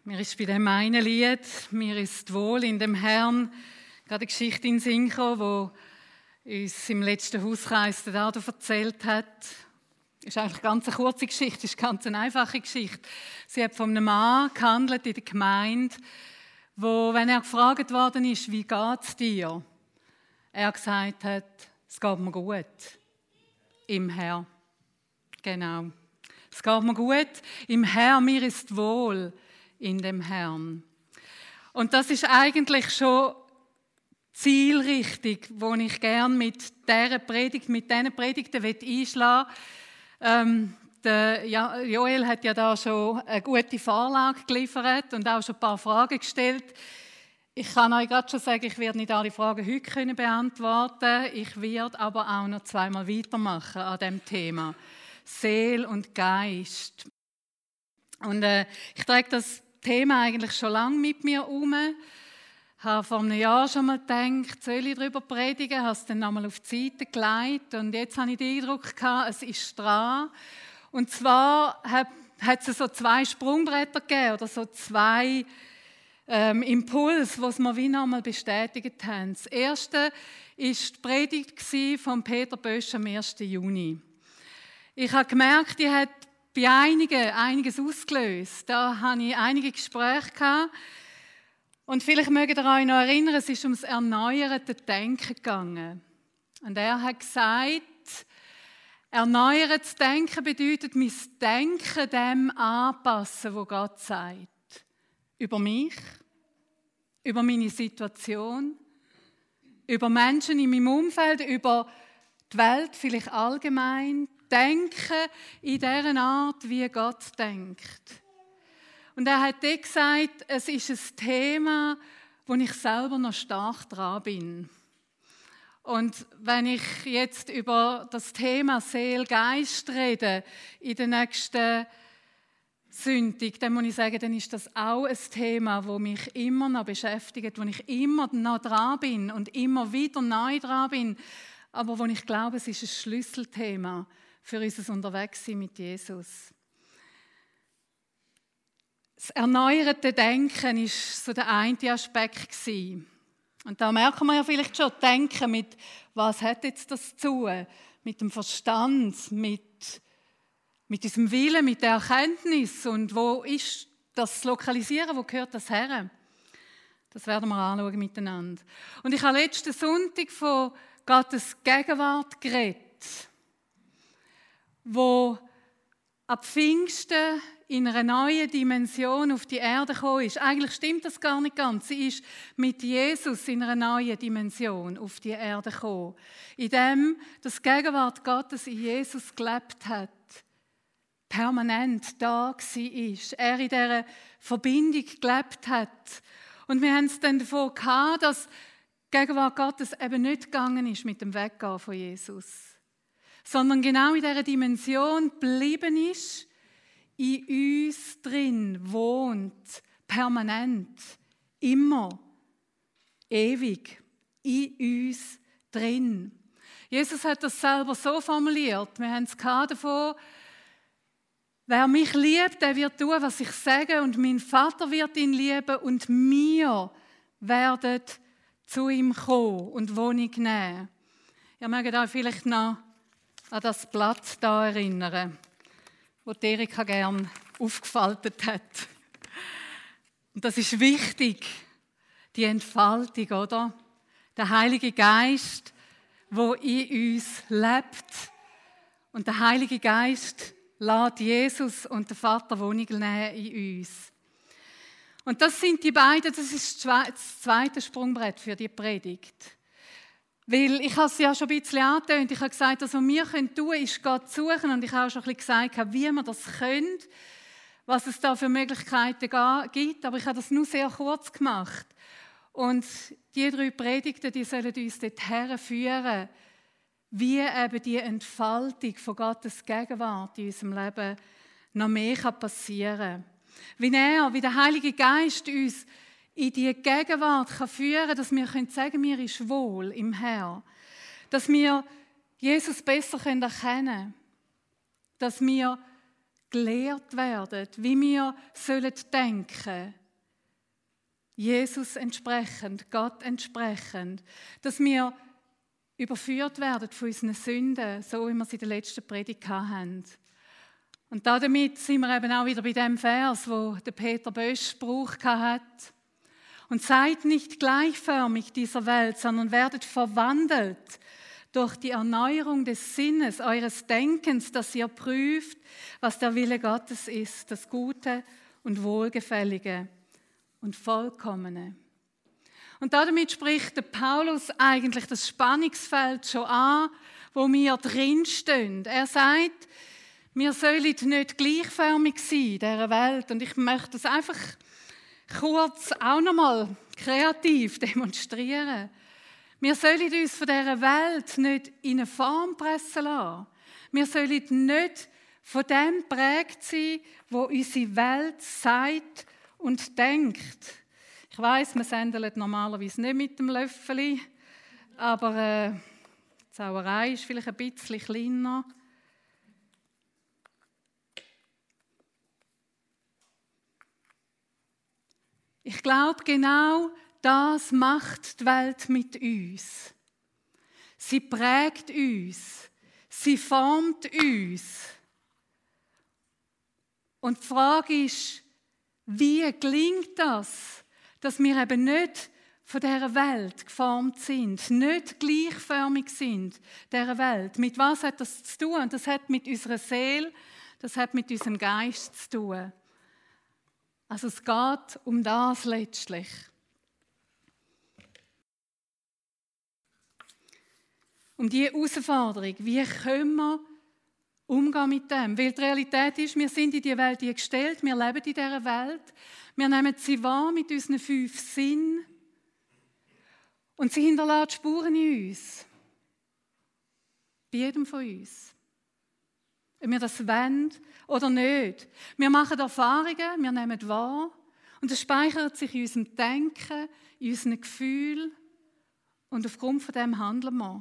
Mir ist bei dem einen Lied, mir ist wohl in dem Herrn, gerade eine Geschichte in den Sinn gekommen, die uns im letzten Hauskreis der Dado erzählt hat. Das ist eigentlich ganz eine kurze Geschichte, das ist ganz eine einfache Geschichte. Sie hat von einem Mann gehandelt in der Gemeinde, wo, wenn er gefragt worden ist, wie geht es dir, er gesagt hat, es geht mir gut im Herrn. Genau. Es geht mir gut im Herrn, mir ist wohl in dem Herrn. Und das ist eigentlich schon zielrichtig, wo ich gerne mit diesen Predigten einschlagen will. Der Joel hat ja da schon eine gute Vorlage geliefert und auch schon ein paar Fragen gestellt. Ich kann euch gerade schon sagen, ich werde nicht alle Fragen heute beantworten können. Ich werde aber auch noch zweimal weitermachen an diesem Thema. Seele und Geist. Und ich trage das Thema eigentlich schon lange mit mir herum. Ich habe vor einem Jahr schon mal gedacht, soll ich darüber predigen? Habe es dann nochmal auf die Seite gelegt. Und jetzt habe ich den Eindruck gehabt, es ist dran. Und zwar hat es so 2 Sprungbretter gegeben, oder so 2 Impulse, die es mir wie nochmal bestätigt haben. Das erste war die Predigt von Peter Bösch am 1. Juni. Ich habe gemerkt, die hat bei einiges ausgelöst. Da hatte ich einige Gespräche gehabt. Und vielleicht mögt ihr euch noch erinnern, es ist ums erneuerte Denken gegangen. Und er hat gesagt, erneuertes Denken bedeutet, mein Denken dem anpassen, was Gott sagt. Über mich, über meine Situation, über Menschen in meinem Umfeld, über die Welt vielleicht allgemein. Denken in dieser Art, wie Gott denkt. Und er hat dort gesagt, es ist ein Thema, wo ich selber noch stark dran bin. Und wenn ich jetzt über das Thema Seele, Geist rede, in der nächsten Sündig, dann muss ich sagen, dann ist das auch ein Thema, das mich immer noch beschäftigt, wo ich immer noch dran bin und immer wieder neu dran bin, aber wo ich glaube, es ist ein Schlüsselthema für unser Unterwegssein mit Jesus. Das erneuerte Denken war so der eine Aspekt. Und da merken wir ja vielleicht schon, Denken mit, was hat jetzt das zu tun? Mit dem Verstand, mit diesem Willen, mit der Erkenntnis. Und wo ist das Lokalisieren, wo gehört das her? Das werden wir anschauen miteinander. Und ich habe letzten Sonntag von Gottes Gegenwart geredet, wo ab Pfingsten in einer neuen Dimension auf die Erde gekommen ist. Eigentlich stimmt das gar nicht ganz. Sie ist mit Jesus in einer neuen Dimension auf die Erde gekommen. In dem das Gegenwart Gottes in Jesus gelebt hat, permanent da war. Er in dieser Verbindung gelebt hat. Und wir haben es dann davon gehabt, dass die Gegenwart Gottes eben nicht gegangen ist mit dem Weggehen von Jesus, sondern genau in dieser Dimension geblieben ist, in uns drin wohnt, permanent, immer, ewig, in uns drin. Jesus hat das selber so formuliert, wir haben es davon, wer mich liebt, der wird tun, was ich sage, und mein Vater wird ihn lieben und wir werden zu ihm kommen und Wohnung nehmen. Ihr mögt euch vielleicht noch an das Blatt hier erinnern, das Erika gerne aufgefaltet hat. Und das ist wichtig, die Entfaltung, oder? Der Heilige Geist, der in uns lebt. Und der Heilige Geist lässt Jesus und der Vater Wohnung nehmen in uns. Und das sind die beiden, das ist das zweite Sprungbrett für die Predigt. Weil ich habe es ja schon ein bisschen angetönt, ich habe gesagt, was wir tun können, ist Gott suchen. Und ich habe auch schon ein bisschen gesagt, wie wir das können, was es da für Möglichkeiten gibt. Aber ich habe das nur sehr kurz gemacht. Und die 3 Predigten, die sollen uns dorthin führen, wie eben die Entfaltung von Gottes Gegenwart in unserem Leben noch mehr passieren kann. Wie der Heilige Geist uns in die Gegenwart führen kann, dass wir sagen können, mir ist wohl im Herrn. Dass wir Jesus besser erkennen können. Dass wir gelehrt werden, wie wir denken sollen. Jesus entsprechend, Gott entsprechend. Dass wir überführt werden von unseren Sünden, so wie wir es in der letzten Predigt hatten. Und damit sind wir eben auch wieder bei dem Vers, wo der Peter Bösch gebraucht hat. Und seid nicht gleichförmig dieser Welt, sondern werdet verwandelt durch die Erneuerung des Sinnes, eures Denkens, dass ihr prüft, was der Wille Gottes ist, das Gute und Wohlgefällige und Vollkommene. Und damit spricht der Paulus eigentlich das Spannungsfeld schon an, wo wir drinstehen. Er sagt, wir sollen nicht gleichförmig sein in dieser Welt. Und ich möchte das einfach kurz auch nochmal kreativ demonstrieren. Wir sollen uns von dieser Welt nicht in eine Form pressen lassen. Wir sollen nicht von dem geprägt sein, was unsere Welt sagt und denkt. Ich weiss, man sendelt normalerweise nicht mit dem Löffel, aber die Sauerei ist vielleicht ein bisschen kleiner. Ich glaube, genau das macht die Welt mit uns. Sie prägt uns, sie formt uns. Und die Frage ist, wie gelingt das, dass wir eben nicht von dieser Welt geformt sind, nicht gleichförmig sind, dieser Welt. Mit was hat das zu tun? Das hat mit unserer Seele, das hat mit unserem Geist zu tun. Also es geht um das letztlich. Um diese Herausforderung, wie können wir umgehen mit dem? Weil die Realität ist, wir sind in diese Welt gestellt, wir leben in dieser Welt, wir nehmen sie wahr mit unseren 5 Sinnen und sie hinterlässt Spuren in uns. Bei jedem von uns. Ob wir das wollen oder nicht. Wir machen Erfahrungen, wir nehmen wahr und es speichert sich in unserem Denken, in unseren Gefühlen und aufgrund von dem handeln wir.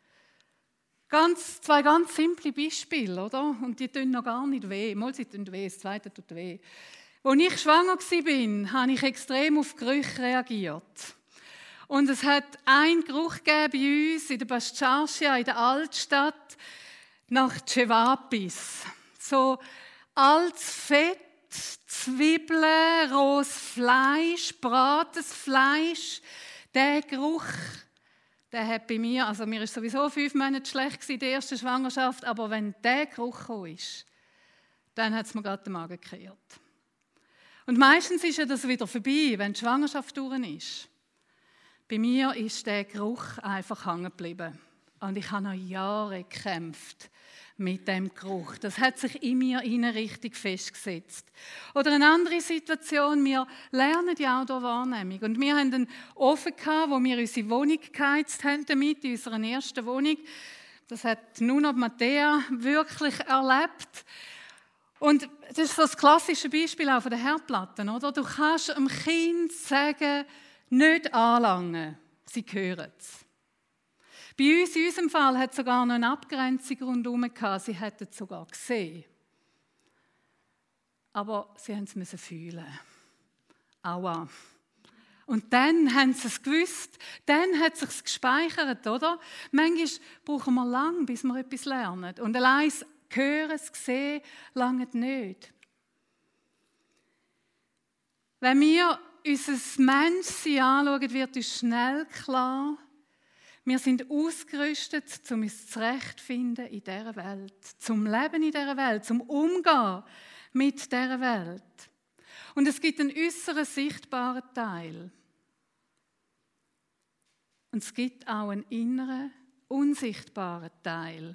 Zwei ganz simple Beispiele, oder? Und die tun noch gar nicht weh. Mal, sie tun weh, das zweite tut weh. Als ich schwanger war, habe ich extrem auf Gerüche reagiert. Und es hat einen Geruch gegeben bei uns in der Baschaschia, in der Altstadt, nach Cevapis. So altes Fett, Zwiebeln, rohes Fleisch, brates Fleisch. Der Geruch, der hat bei mir, also mir ist sowieso 5 Monate schlecht gewesen, die erste Schwangerschaft, aber wenn der Geruch gekommen ist, dann hat es mir gerade den Magen gekehrt. Und meistens ist ja das wieder vorbei, wenn die Schwangerschaft durch ist. Bei mir ist der Geruch einfach hängen geblieben. Und ich habe noch Jahre gekämpft mit dem Geruch. Das hat sich in mir richtig festgesetzt. Oder eine andere Situation, wir lernen ja auch durch Wahrnehmung. Und wir haben einen Ofen gehabt, wo wir unsere Wohnung geheizt haben damit, in unserer ersten Wohnung. Das hat Nuno Mattea wirklich erlebt. Und das ist so das klassische Beispiel auch von den Herdplatten, oder? Du kannst einem Kind sagen, nicht anlangen, sie hören es. Bei uns, in unserem Fall, hat es sogar noch eine Abgrenzung rundherum gehabt. Sie hätten es sogar gesehen. Aber sie mussten es fühlen. Aua. Und dann haben sie es gewusst. Dann hat es sich gespeichert, oder? Manchmal brauchen wir lang, bis wir etwas lernen. Und allein das Hören, Sehen, langt nicht. Wenn wir unser Menschsein anschauen, wird uns schnell klar, wir sind ausgerüstet, um uns zurechtzufinden in dieser Welt, zum Leben in dieser Welt, zum Umgehen mit dieser Welt. Und es gibt einen äußeren, sichtbaren Teil. Und es gibt auch einen inneren, unsichtbaren Teil.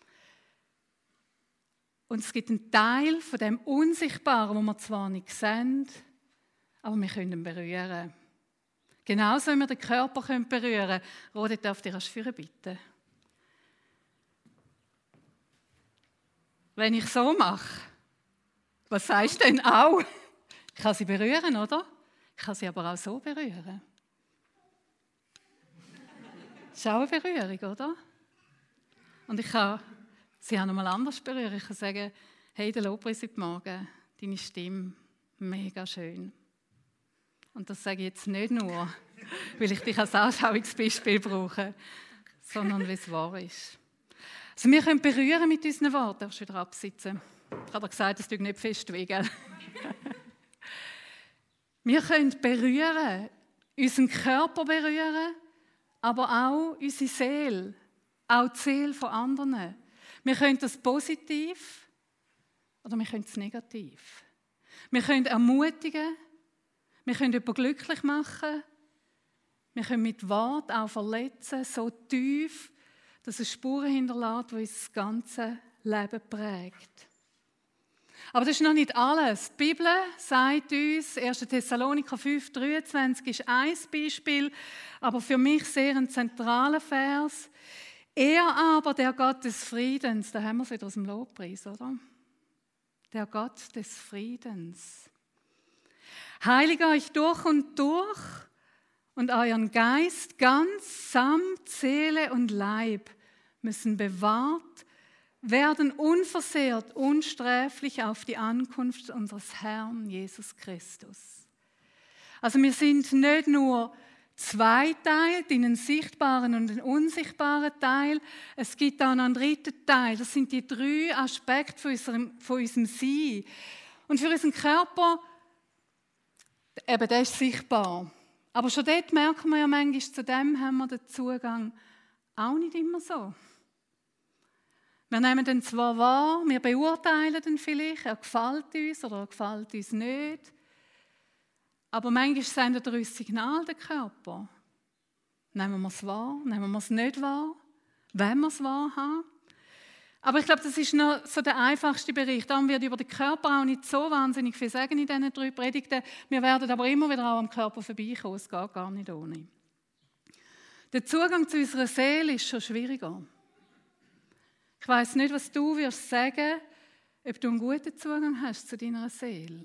Und es gibt einen Teil von dem Unsichtbaren, wo wir zwar nicht sehen, aber wir können ihn berühren. Genauso wie wir den Körper berühren können. Rode, darf dir erst führen, bitte. Wenn ich so mache, was sagst du denn auch? Ich kann sie berühren, oder? Ich kann sie aber auch so berühren. Das ist auch eine Berührung, oder? Und ich kann sie auch noch mal anders berühren. Ich kann sagen, Hey, der Lobpreis heute Morgen, deine Stimme, mega schön. Und das sage ich jetzt nicht nur, weil ich dich als Anschauungsbeispiel brauche, sondern weil es wahr ist. Also wir können berühren mit unseren Worten. Darfst du wieder absitzen? Ich habe dir gesagt, es tut nicht fest weh, gell? Wir können berühren, unseren Körper berühren, aber auch unsere Seele, auch die Seele von anderen. Wir können das positiv oder wir können es negativ. Wir können ermutigen, wir können jemanden glücklich machen, wir können mit Worten auch verletzen, so tief, dass es Spuren hinterlässt, die uns das ganze Leben prägt. Aber das ist noch nicht alles. Die Bibel sagt uns, 1. Thessaloniker 5,23 ist ein Beispiel, aber für mich sehr ein zentraler Vers. Er aber, der Gott des Friedens, da haben wir es wieder aus dem Lobpreis, oder? Der Gott des Friedens. Heilige euch durch und euren Geist ganz samt Seele und Leib müssen bewahrt werden, unversehrt, unsträflich auf die Ankunft unseres Herrn Jesus Christus. Also wir sind nicht nur zweiteilt in einen sichtbaren und einen unsichtbaren Teil. Es gibt auch noch einen dritten Teil. Das sind die 3 Aspekte von unserem Sein. Und für unseren Körper, eben, der ist sichtbar. Aber schon dort merken wir ja manchmal, zu dem haben wir den Zugang auch nicht immer so. Wir nehmen den zwar wahr, wir beurteilen den vielleicht, er gefällt uns oder er gefällt uns nicht. Aber manchmal sendet er uns Signal, der Körper. Nehmen wir es wahr, nehmen wir es nicht wahr, wollen wir es wahrhaben. Aber ich glaube, das ist noch so der einfachste Bericht. Darum wird über den Körper auch nicht so wahnsinnig viel sagen in diesen 3 Predigten. Wir werden aber immer wieder auch am Körper vorbeikommen, es geht gar nicht ohne. Der Zugang zu unserer Seele ist schon schwieriger. Ich weiss nicht, was du wirst sagen, ob du einen guten Zugang hast zu deiner Seele.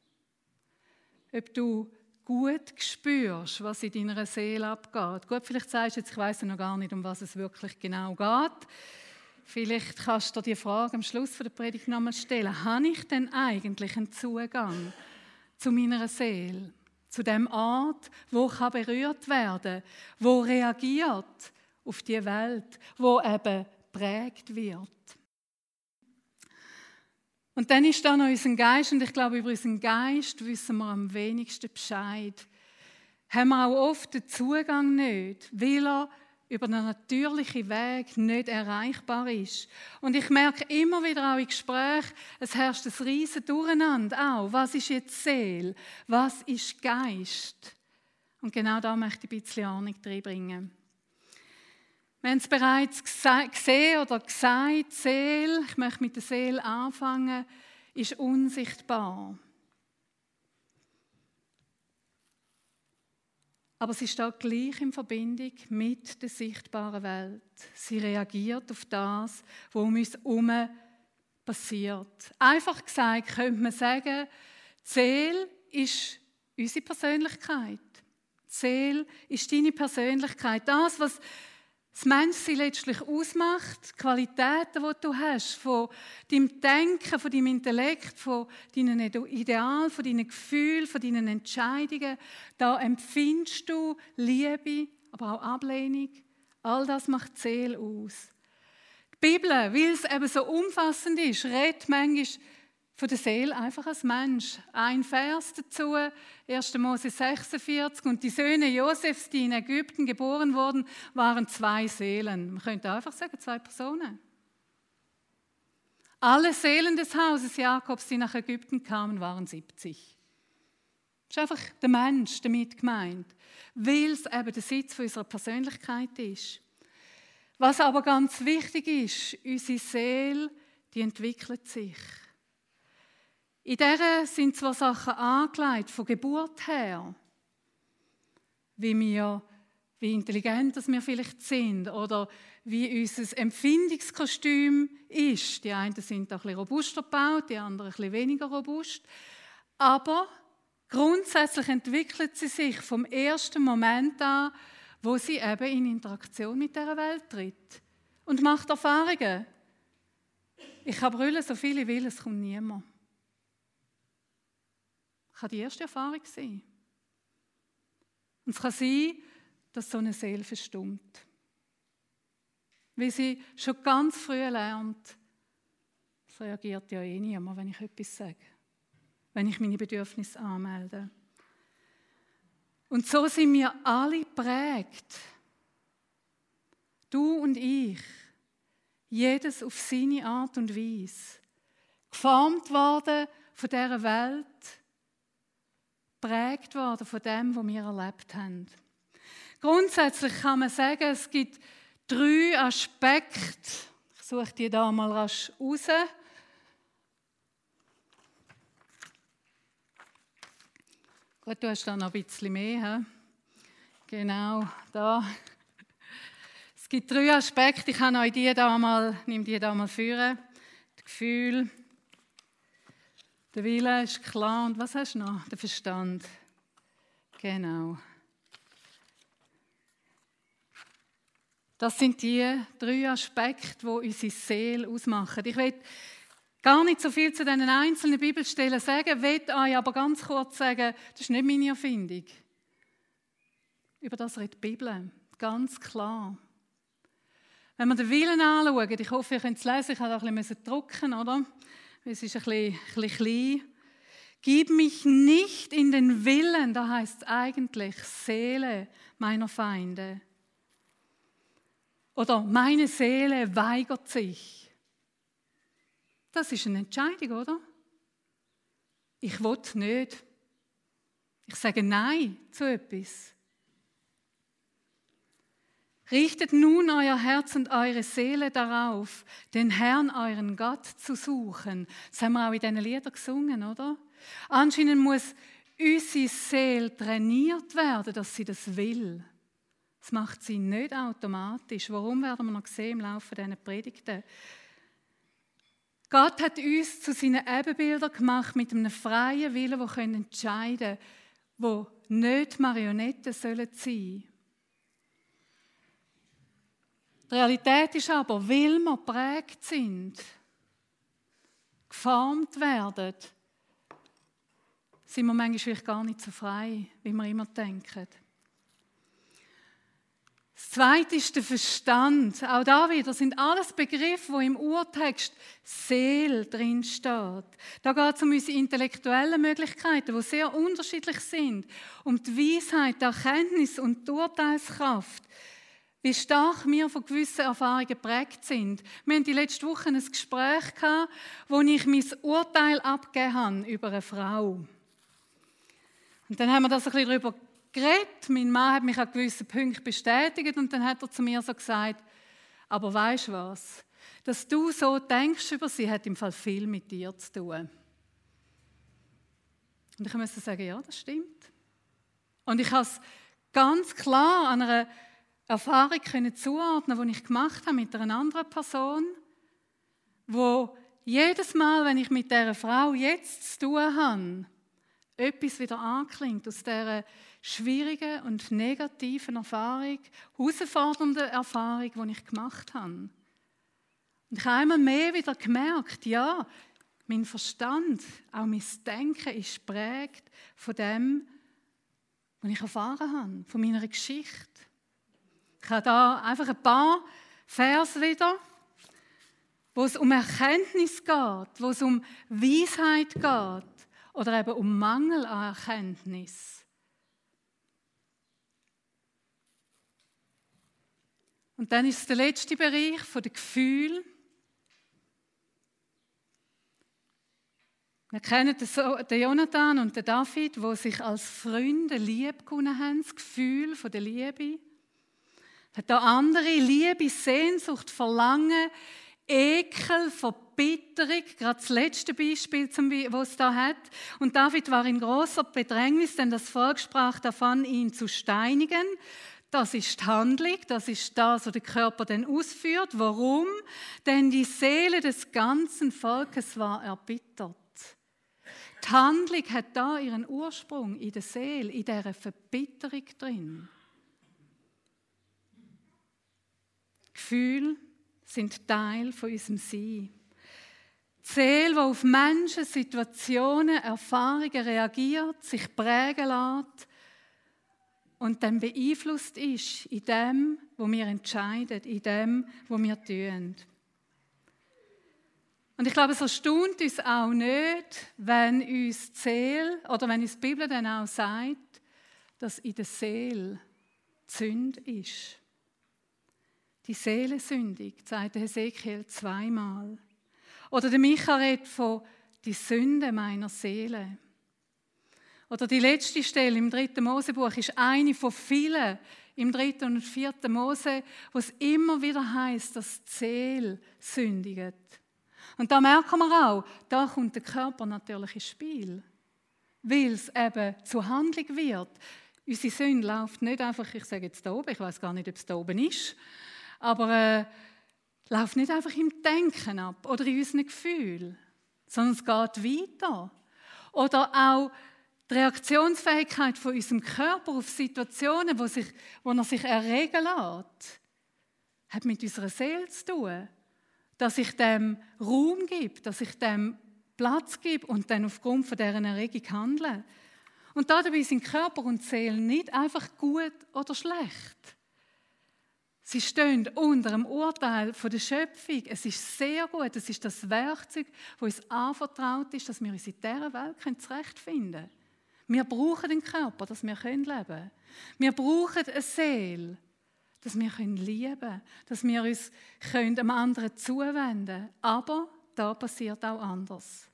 Ob du gut spürst, was in deiner Seele abgeht. Gut, vielleicht sagst du jetzt, ich weiss noch gar nicht, um was es wirklich genau geht. Vielleicht kannst du dir die Frage am Schluss der Predigt nochmal stellen. Habe ich denn eigentlich einen Zugang zu meiner Seele? Zu dem Ort, wo berührt werden kann, wo reagiert auf die Welt, wo eben geprägt wird. Und dann ist da noch unser Geist, und ich glaube, über unseren Geist wissen wir am wenigsten Bescheid. Haben wir auch oft den Zugang nicht, weil er über einen natürlichen Weg nicht erreichbar ist. Und ich merke immer wieder auch in Gesprächen, es herrscht ein riesen Durcheinander auch. Was ist jetzt Seele? Was ist Geist? Und genau da möchte ich ein bisschen Ahnung reinbringen. Wir haben es bereits gesehen oder gesagt, Seele, ich möchte mit der Seele anfangen, ist unsichtbar. Aber sie steht gleich in Verbindung mit der sichtbaren Welt. Sie reagiert auf das, was um uns herum passiert. Einfach gesagt könnte man sagen, die Seele ist unsere Persönlichkeit. Die Seele ist deine Persönlichkeit. Das, was das Menschsein letztlich ausmacht, die Qualitäten, die du hast, von deinem Denken, von deinem Intellekt, von deinen Idealen, von deinen Gefühlen, von deinen Entscheidungen, da empfindest du Liebe, aber auch Ablehnung. All das macht die Seele aus. Die Bibel, weil es eben so umfassend ist, redet manchmal von der Seele einfach als Mensch. Ein Vers dazu, 1. Mose 46. Und die Söhne Josefs, die in Ägypten geboren wurden, waren 2 Seelen. Man könnte einfach sagen, 2 Personen. Alle Seelen des Hauses Jakobs, die nach Ägypten kamen, waren 70. Das ist einfach der Mensch damit gemeint, weil es eben der Sitz unserer Persönlichkeit ist. Was aber ganz wichtig ist, unsere Seele, die entwickelt sich. In der sind 2 Sachen angelegt, von Geburt her. Wie intelligent wir vielleicht sind oder wie unser Empfindungskostüm ist. Die einen sind ein bisschen robuster gebaut, die anderen ein bisschen weniger robust. Aber grundsätzlich entwickelt sie sich vom ersten Moment an, wo sie eben in Interaktion mit dieser Welt tritt und macht Erfahrungen. Ich kann brüllen, so viel ich will, es kommt niemand. Das kann die erste Erfahrung sein. Und es kann sein, dass so eine Seele verstummt. Weil sie schon ganz früh lernt, es reagiert ja eh niemand, wenn ich etwas sage. Wenn ich meine Bedürfnisse anmelde. Und so sind wir alle geprägt. Du und ich. Jedes auf seine Art und Weise. Geformt worden von dieser Welt. Geprägt worden von dem, was wir erlebt haben. Grundsätzlich kann man sagen, es gibt 3 Aspekte. Ich suche die da mal rasch raus. Gut, du hast da noch ein bisschen mehr. He? Genau, da. Es gibt 3 Aspekte. Ich habe euch nehme die da mal führen. Das Gefühl, der Wille ist klar. Und was hast du noch? Der Verstand. Genau. Das sind die 3 Aspekte, die unsere Seele ausmachen. Ich will gar nicht so viel zu diesen einzelnen Bibelstellen sagen, will euch aber ganz kurz sagen, das ist nicht meine Erfindung. Über das redet die Bibel, ganz klar. Wenn wir den Willen anschauen, ich hoffe, ihr könnt es lesen, ich habe auch ein bisschen drucken, oder? Es ist ein bisschen klein. Gib mich nicht in den Willen, da heißt es eigentlich Seele meiner Feinde. Oder meine Seele weigert sich. Das ist eine Entscheidung, oder? Ich will nicht. Ich sage Nein zu etwas. Richtet nun euer Herz und eure Seele darauf, den Herrn, euren Gott, zu suchen. Das haben wir auch in diesen Liedern gesungen, oder? Anscheinend muss unsere Seele trainiert werden, dass sie das will. Das macht sie nicht automatisch. Warum, werden wir noch sehen im Laufe dieser Predigten. Gott hat uns zu seinen Ebenbildern gemacht mit einem freien Willen, der entscheiden können, die nicht Marionetten sein sollen. Die Realität ist aber, weil wir geprägt sind, geformt werden, sind wir manchmal vielleicht gar nicht so frei, wie wir immer denken. Das Zweite ist der Verstand. Auch da wieder sind alles Begriffe, die im Urtext Seele drin steht. Da geht es um unsere intellektuellen Möglichkeiten, die sehr unterschiedlich sind. Um die Weisheit, die Erkenntnis und die Urteilskraft. Wie stark wir von gewissen Erfahrungen geprägt sind. Wir hatten die letzte Woche ein Gespräch gehabt, wo ich mein Urteil abgegeben habe über eine Frau. Und dann haben wir das ein bisschen darüber geredet. Mein Mann hat mich an gewissen Punkten bestätigt und dann hat er zu mir so gesagt, aber weisst du was? Dass du so denkst über sie, hat im Fall viel mit dir zu tun. Und ich musste sagen, ja, das stimmt. Und ich habe es ganz klar an einer Erfahrung zuordnen, die ich gemacht habe mit einer anderen Person, wo jedes Mal, wenn ich mit dieser Frau jetzt zu tun habe, etwas wieder anklingt aus dieser schwierigen und negativen Erfahrung, herausfordernden Erfahrung, die ich gemacht habe. Und ich habe einmal mehr wieder gemerkt, ja, mein Verstand, auch mein Denken ist geprägt von dem, was ich erfahren habe, von meiner Geschichte. Ich habe da einfach ein paar Verse wieder, wo es um Erkenntnis geht, wo es um Weisheit geht oder eben um Mangel an Erkenntnis. Und dann ist der letzte Bereich von den Gefühlen. Wir kennen den Jonathan und den David, die sich als Freunde lieb gewonnen haben, das Gefühl von der Liebe. Hat da andere Liebe, Sehnsucht, Verlangen, Ekel, Verbitterung, gerade das letzte Beispiel, was es da hat. Und David war in großer Bedrängnis, denn das Volk sprach davon, ihn zu steinigen. Das ist die Handlung, das ist das, was der Körper dann ausführt. Warum? Denn die Seele des ganzen Volkes war erbittert. Die Handlung hat da ihren Ursprung in der Seele, in dieser Verbitterung drin. Gefühle sind Teil von unserem Sein. Die Seele, die auf Menschen, Situationen, Erfahrungen reagiert, sich prägen lässt und dann beeinflusst ist in dem, was wir entscheiden, in dem, was wir tun. Und ich glaube, es erstaunt uns auch nicht, wenn uns die Seele, oder wenn uns die Bibel dann auch sagt, dass in der Seele die Sünde ist. Die Seele sündigt, sagt Hesekiel 2-mal. Oder der Micha redet von die Sünde meiner Seele. Oder die letzte Stelle im 3. Mosebuch ist eine von vielen im 3. und 4. Mose, wo es immer wieder heißt, dass die Seele sündigt. Und da merken wir auch, da kommt der Körper natürlich ins Spiel, weil es eben zur Handlung wird. Unsere Sünde läuft nicht einfach, ich sage jetzt da oben, ich weiß gar nicht, ob es da oben ist, aber läuft nicht einfach im Denken ab oder in unseren Gefühlen, sondern es geht weiter. Oder auch die Reaktionsfähigkeit von unserem Körper auf Situationen, wo er sich erregen lässt, hat mit unserer Seele zu tun. Dass ich dem Raum gebe, dass ich dem Platz gebe und dann aufgrund von dieser Erregung handle. Und dabei sind Körper und Seele nicht einfach gut oder schlecht. Sie stehen unter dem Urteil von der Schöpfung. Es ist sehr gut, es ist das Werkzeug, das uns anvertraut ist, dass wir uns in dieser Welt zurechtfinden können. Wir brauchen den Körper, dass wir leben können. Wir brauchen eine Seele, dass wir lieben können, dass wir uns dem anderen zuwenden können. Aber da passiert auch anders.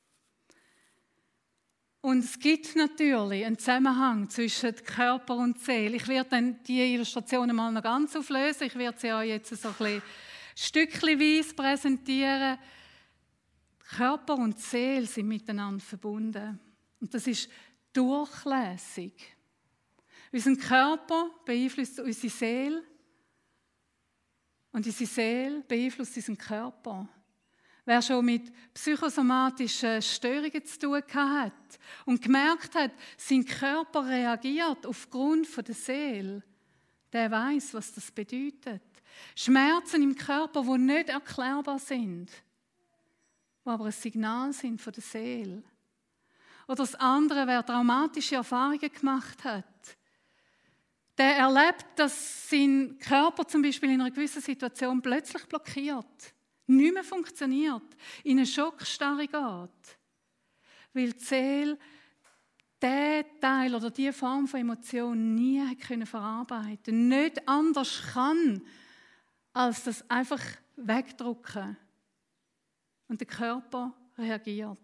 Und es gibt natürlich einen Zusammenhang zwischen Körper und Seele. Ich werde dann diese Illustrationen mal noch ganz auflösen. Ich werde sie euch jetzt so ein bisschen stückchenweise präsentieren. Körper und Seele sind miteinander verbunden. Und das ist durchlässig. Unser Körper beeinflusst unsere Seele und unsere Seele beeinflusst unseren Körper. Wer schon mit psychosomatischen Störungen zu tun hat und gemerkt hat, sein Körper reagiert aufgrund der Seele, der weiß, was das bedeutet. Schmerzen im Körper, die nicht erklärbar sind, die aber ein Signal sind von der Seele. Oder das andere, wer traumatische Erfahrungen gemacht hat, der erlebt, dass sein Körper zum Beispiel in einer gewissen Situation plötzlich blockiert, nicht mehr funktioniert, in eine Schockstarre geht. Weil die Seele diesen Teil oder diese Form von Emotion nie verarbeiten konnte. Nicht anders kann, als das einfach wegdrücken. Und der Körper reagiert.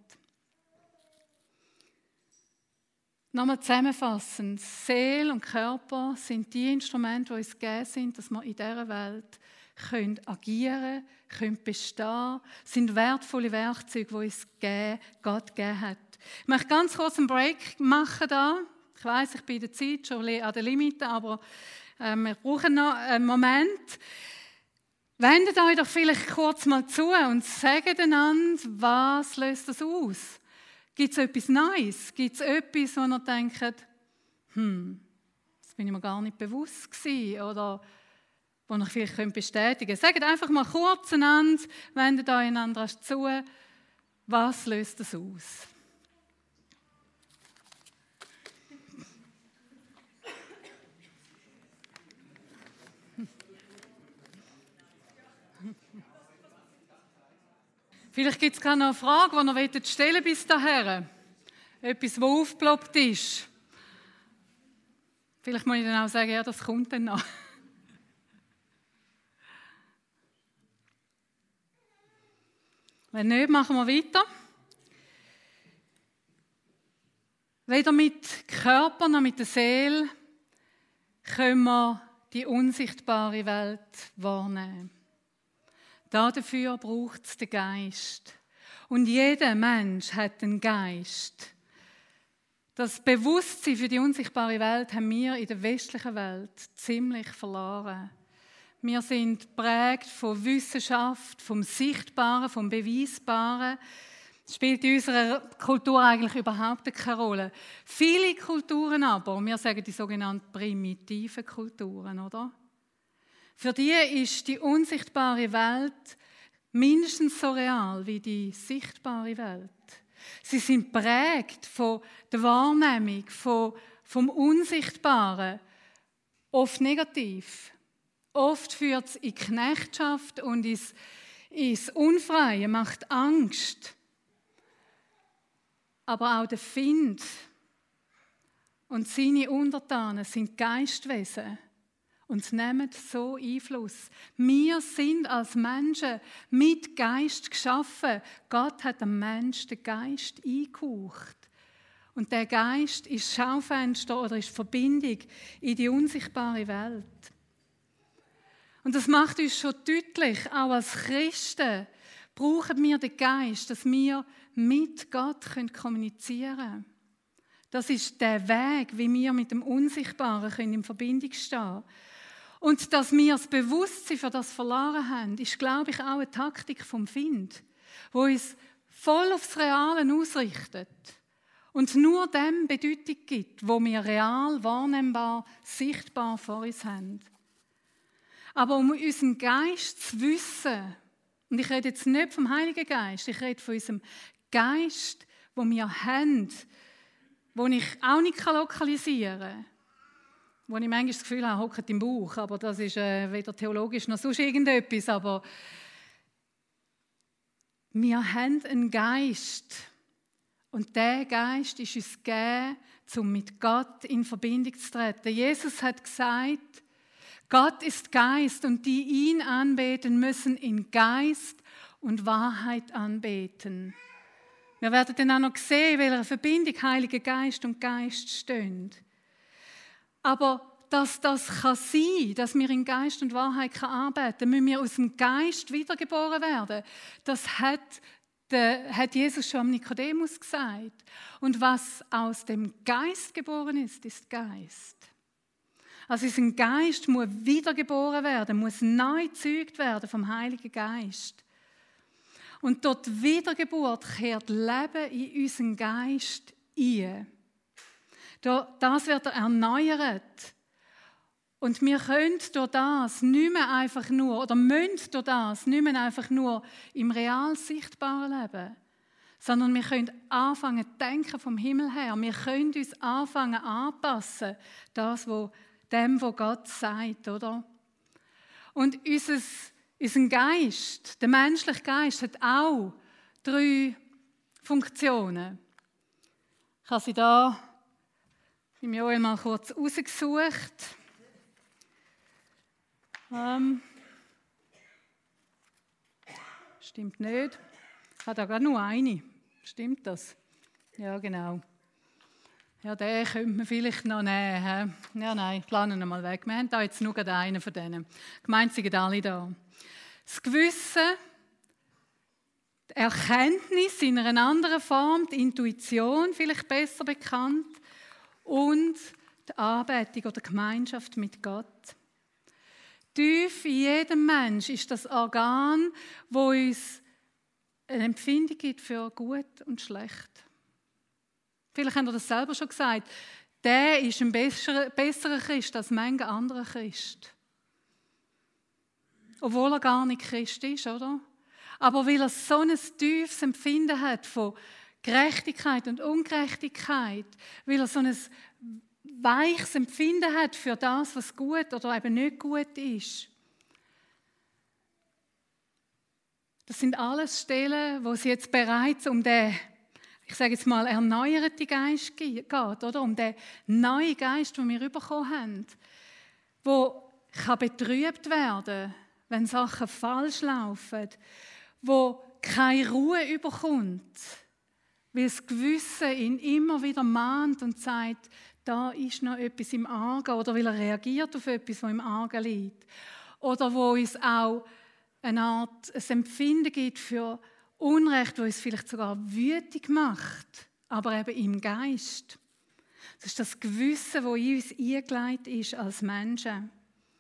Nochmal zusammenfassend, Seele und Körper sind die Instrumente, die uns gegeben sind, dass wir in dieser Welt agieren können, bestehen können, sind wertvolle Werkzeuge, die uns Gott gegeben hat. Ich möchte ganz kurz einen Break machen da. Ich weiss, ich bin in der Zeit schon an der Limite, aber wir brauchen noch einen Moment. Wendet euch doch vielleicht kurz mal zu und sagt einander, was löst das aus? Gibt es etwas Neues? Gibt es etwas, wo ihr denkt, das bin ich mir gar nicht bewusst gewesen, oder wo ich vielleicht bestätigen könnte? Sagt einfach mal kurz einander, wendet euch einander zu, was löst das aus? Vielleicht gibt es noch eine Frage, die ihr stellen bis dahin. Etwas, das aufgeploppt ist. Vielleicht muss ich dann auch sagen, ja, das kommt dann noch. Wenn nicht, machen wir weiter. Weder mit Körper noch mit der Seele können wir die unsichtbare Welt wahrnehmen. Dafür braucht es den Geist. Und jeder Mensch hat einen Geist. Das Bewusstsein für die unsichtbare Welt haben wir in der westlichen Welt ziemlich verloren. Wir sind geprägt von Wissenschaft, vom Sichtbaren, vom Beweisbaren. Das spielt in unserer Kultur eigentlich überhaupt keine Rolle. Viele Kulturen aber, wir sagen die sogenannten primitiven Kulturen, oder? Für die ist die unsichtbare Welt mindestens so real wie die sichtbare Welt. Sie sind prägt von der Wahrnehmung, vom Unsichtbaren, oft negativ. Oft führt es in Knechtschaft und ins Unfreie, macht Angst. Aber auch der Find und seine Untertanen sind Geistwesen und nehmen so Einfluss. Wir sind als Menschen mit Geist geschaffen. Gott hat dem Menschen den Geist eingehaucht. Und der Geist ist Schaufenster oder ist Verbindung in die unsichtbare Welt. Und das macht uns schon deutlich, auch als Christen brauchen wir den Geist, dass wir mit Gott kommunizieren können. Das ist der Weg, wie wir mit dem Unsichtbaren in Verbindung stehen können. Und dass wir das Bewusstsein für das verloren haben, ist, glaube ich, auch eine Taktik vom Find, wo uns voll aufs Reale ausrichtet und nur dem Bedeutung gibt, wo wir real, wahrnehmbar, sichtbar vor uns haben. Aber um unseren Geist zu wissen, und ich rede jetzt nicht vom Heiligen Geist, ich rede von unserem Geist, den wir haben, den ich auch nicht lokalisieren kann, wo ich manchmal das Gefühl habe, hockt im Bauch, aber das ist weder theologisch noch sonst irgendetwas, aber wir haben einen Geist und der Geist ist uns gegeben, um mit Gott in Verbindung zu treten. Jesus hat gesagt, Gott ist Geist und die ihn anbeten, müssen in Geist und Wahrheit anbeten. Wir werden dann auch noch sehen, in welcher Verbindung Heiliger Geist und Geist stehen. Aber dass das kann sein, dass wir in Geist und Wahrheit arbeiten können, müssen wir aus dem Geist wiedergeboren werden. Das hat Jesus schon am Nikodemus gesagt. Und was aus dem Geist geboren ist, ist Geist. Also unser Geist muss wiedergeboren werden, muss neu gezeugt werden vom Heiligen Geist. Und dort Wiedergeburt kehrt Leben in unseren Geist ein. Das wird erneuert. Und wir können durch das nicht mehr einfach nur, oder müssen durch das nicht mehr einfach nur im real sichtbaren leben, sondern wir können anfangen zu denken vom Himmel her. Wir können uns anfangen anpassen, dem, was Gott sagt, oder? Und unser Geist, der menschliche Geist, hat auch 3 Funktionen. Ich habe sie da im Joel mal kurz rausgesucht. Stimmt nicht. Ich habe da gerade nur eine. Stimmt das? Ja, genau. Ja, den könnte man vielleicht noch nehmen. Ja, nein, planen wir mal weg. Wir haben da jetzt nur gerade einen von denen. Gemeint sind alle da. Das Gewissen, die Erkenntnis in einer anderen Form, die Intuition vielleicht besser bekannt und die Anbetung oder Gemeinschaft mit Gott. Tief in jedem Mensch ist das Organ, wo uns eine Empfindung gibt für gut und schlecht. Vielleicht habt ihr das selber schon gesagt. Der ist ein besserer Christ als mancher anderer Christ. Obwohl er gar nicht Christ ist, oder? Aber weil er so ein tiefes Empfinden hat von Gerechtigkeit und Ungerechtigkeit, weil er so ein weiches Empfinden hat für das, was gut oder eben nicht gut ist. Das sind alles Stellen, wo es jetzt bereits um den, ich sage jetzt mal, erneuerten Geist geht, oder? Um den neuen Geist, den wir bekommen haben, wo kann betrübt werden, wenn Sachen falsch laufen, wo keine Ruhe überkommt, weil das Gewissen ihn immer wieder mahnt und sagt, da ist noch etwas im Argen, oder weil er reagiert auf etwas, was im Argen liegt. Oder wo uns auch eine Art ein Empfinden gibt für Unrecht, das uns vielleicht sogar wütig macht, aber eben im Geist. Das ist das Gewissen, das in uns eingelegt ist als Menschen.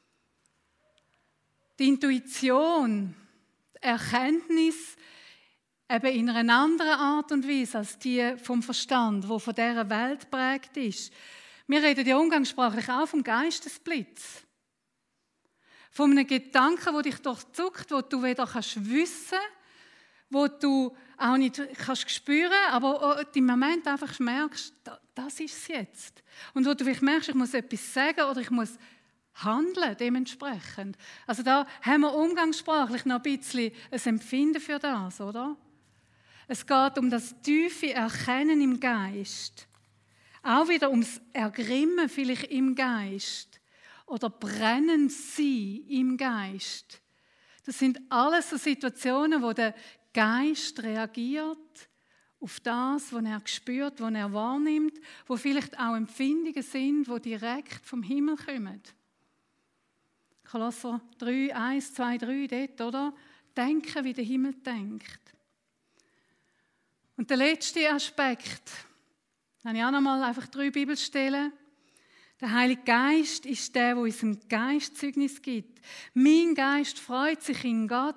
Die Intuition, die Erkenntnis, eben in einer anderen Art und Weise als die vom Verstand, die von dieser Welt geprägt ist. Wir reden ja umgangssprachlich auch vom Geistesblitz. Von einem Gedanken, der dich durchzuckt, wo du weder wissen kannst, wo du auch nicht kannst spüren, aber im Moment einfach merkst, das ist es jetzt. Und wo du vielleicht merkst, ich muss etwas sagen oder ich muss handeln dementsprechend. Also da haben wir umgangssprachlich noch ein bisschen ein Empfinden für das, oder? Es geht um das tiefe Erkennen im Geist. Auch wieder ums Ergrimmen vielleicht im Geist. Oder brennen sie im Geist. Das sind alles so Situationen, wo der Geist reagiert auf das, was er spürt, was er wahrnimmt, wo vielleicht auch Empfindungen sind, die direkt vom Himmel kommen. Kolosser 3, 1, 2, 3, dort, oder? Denken, wie der Himmel denkt. Und der letzte Aspekt, da habe ich auch nochmal einfach 3 Bibelstellen. Der Heilige Geist ist der, der uns im Geist Zeugnis gibt. Mein Geist freut sich in Gott.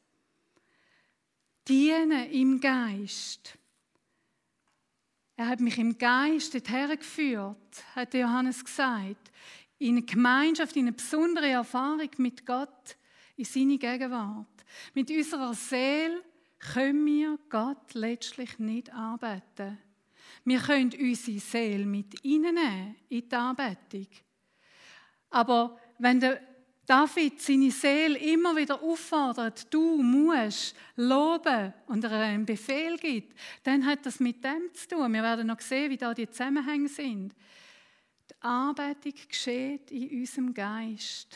Dienen im Geist. Er hat mich im Geist dorthin geführt, hat Johannes gesagt. In eine Gemeinschaft, in eine besondere Erfahrung mit Gott, in seine Gegenwart. Mit unserer Seele können wir Gott letztlich nicht anbeten. Wir können unsere Seele mit reinnehmen in die Anbetung. Aber wenn der David seine Seele immer wieder auffordert, du musst loben und er einen Befehl gibt, dann hat das mit dem zu tun. Wir werden noch sehen, wie da die Zusammenhänge sind. Die Anbetung geschieht in unserem Geist.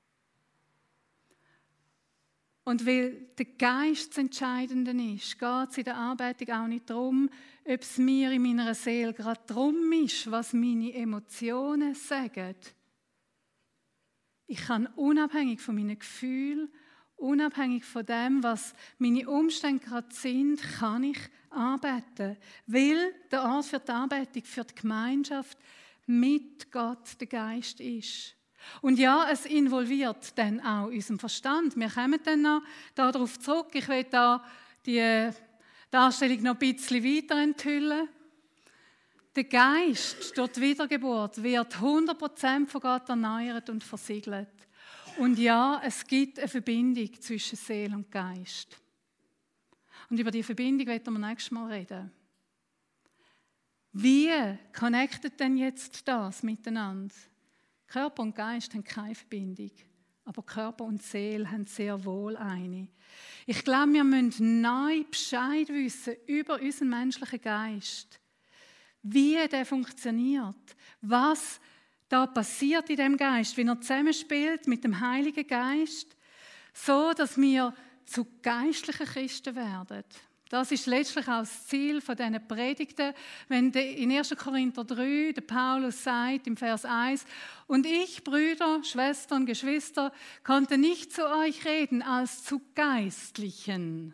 Und weil der Geist das Entscheidende ist, geht es in der Anbetung auch nicht darum, ob es mir in meiner Seele gerade darum ist, was meine Emotionen sagen. Ich kann unabhängig von meinen Gefühlen, unabhängig von dem, was meine Umstände gerade sind, kann ich anbeten. Weil der Ort für die Anbetung, für die Gemeinschaft mit Gott der Geist ist. Und ja, es involviert dann auch unseren Verstand. Wir kommen dann noch darauf zurück. Ich will da die Darstellung noch ein bisschen weiter enthüllen. Der Geist durch die Wiedergeburt wird 100% von Gott erneuert und versiegelt. Und ja, es gibt eine Verbindung zwischen Seele und Geist. Und über die Verbindung werden wir nächstes Mal reden. Wie connectet denn jetzt das miteinander? Körper und Geist haben keine Verbindung, aber Körper und Seele haben sehr wohl eine. Ich glaube, wir müssen neu Bescheid wissen über unseren menschlichen Geist. Wie der funktioniert, was da passiert in dem Geist, wie er zusammenspielt mit dem Heiligen Geist, so dass wir zu geistlichen Christen werden. Das ist letztlich auch das Ziel von diesen Predigten, wenn in 1. Korinther 3 der Paulus sagt im Vers 1, und ich, Brüder, Schwestern, Geschwister, konnte nicht zu euch reden als zu Geistlichen,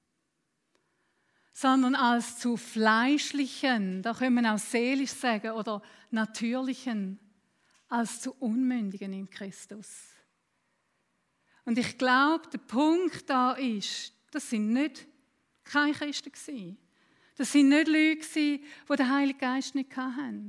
sondern als zu Fleischlichen, da können wir auch seelisch sagen, oder Natürlichen, als zu Unmündigen in Christus. Und ich glaube, der Punkt da ist, das sind nicht keine Christen gewesen. Das sind nicht Leute gewesen, die den Heiligen Geist nicht hatten.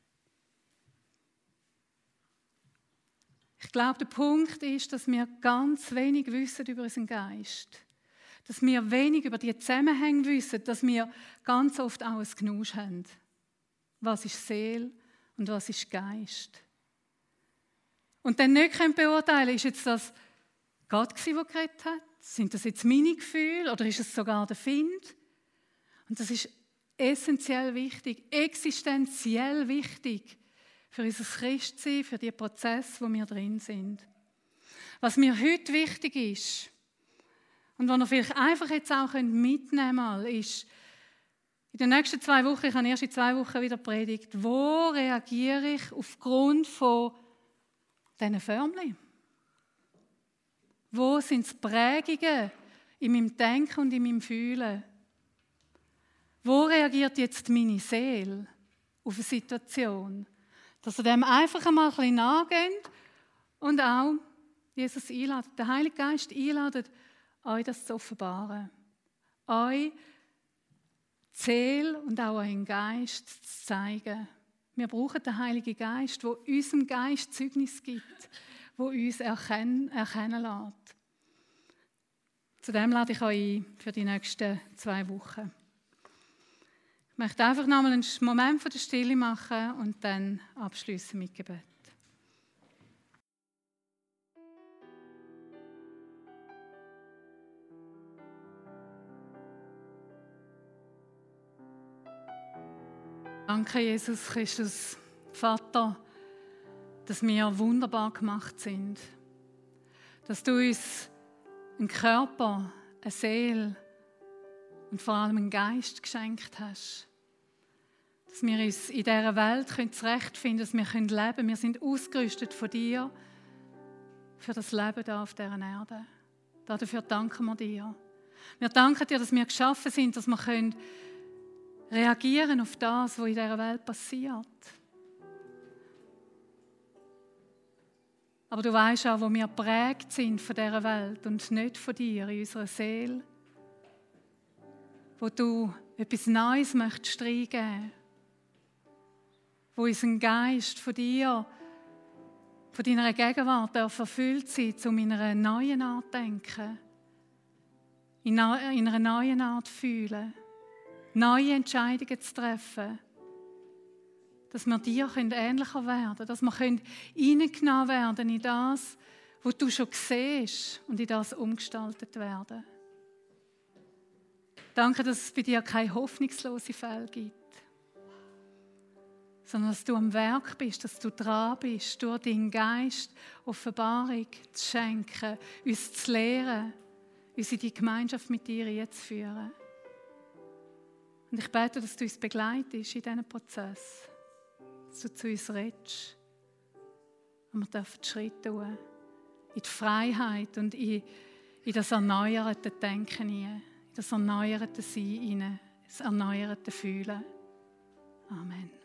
Ich glaube, der Punkt ist, dass wir ganz wenig wissen über unseren Geist. Dass wir wenig über die Zusammenhänge wissen, dass wir ganz oft auch ein Genusch haben. Was ist Seele und was ist Geist? Und dann nicht beurteilen können, ist jetzt das Gott gewesen, der geredet hat? Sind das jetzt meine Gefühle oder ist es sogar der Find? Und das ist essentiell wichtig, existenziell wichtig für unser Christsein, für die Prozesse, wo wir drin sind. Was mir heute wichtig ist und was ihr vielleicht einfach jetzt auch mitnehmen könnt, ist, in den nächsten 2 Wochen, ich habe erst in 2 Wochen wieder predigt, wo reagiere ich aufgrund von diesen Förmchen? Wo sind es Prägungen in meinem Denken und in meinem Fühlen? Wo reagiert jetzt meine Seele auf eine Situation? Dass ihr dem einfach einmal ein bisschen nachgeht und auch Jesus einladet, den Heiligen Geist einladet, euch das zu offenbaren. Euch die Seele und auch euren Geist zu zeigen. Wir brauchen den Heiligen Geist, der unserem Geist Zeugnis gibt, wo uns erkennen lässt. Zu dem lade ich euch ein für die nächsten 2 Wochen. Ich möchte einfach nochmal einen Moment von der Stille machen und dann abschließen mit Gebet. Danke, Jesus Christus, Vater, dass wir wunderbar gemacht sind. Dass du uns einen Körper, eine Seele und vor allem einen Geist geschenkt hast. Dass wir uns in dieser Welt zurechtfinden können, dass wir leben können. Wir sind ausgerüstet von dir für das Leben hier auf dieser Erde. Dafür danken wir dir. Wir danken dir, dass wir geschaffen sind, dass wir reagieren auf das, was in dieser Welt passiert. Aber du weißt auch, wo wir geprägt sind von dieser Welt und nicht von dir in unserer Seele. Wo du etwas Neues möchtest reingeben. Wo unser Geist von dir, von deiner Gegenwart erfüllt sein, um in einer neuen Art zu denken. In einer neuen Art zu fühlen. Neue Entscheidungen zu treffen, dass wir dir ähnlicher werden können, dass wir hineingenommen werden in das, was du schon siehst und in das umgestaltet werden. Danke, dass es bei dir keine hoffnungslose Fälle gibt, sondern dass du am Werk bist, dass du dran bist, durch deinen Geist Offenbarung zu schenken, uns zu lehren, uns in die Gemeinschaft mit dir jetzt zu führen. Und ich bete, dass du uns begleitest in diesem Prozess, dass du zu uns redest. Und wir dürfen Schritt tun in die Freiheit und in das erneuerte Denken hinein, in das erneuerte Sein hinein, das erneuerte Fühlen. Amen.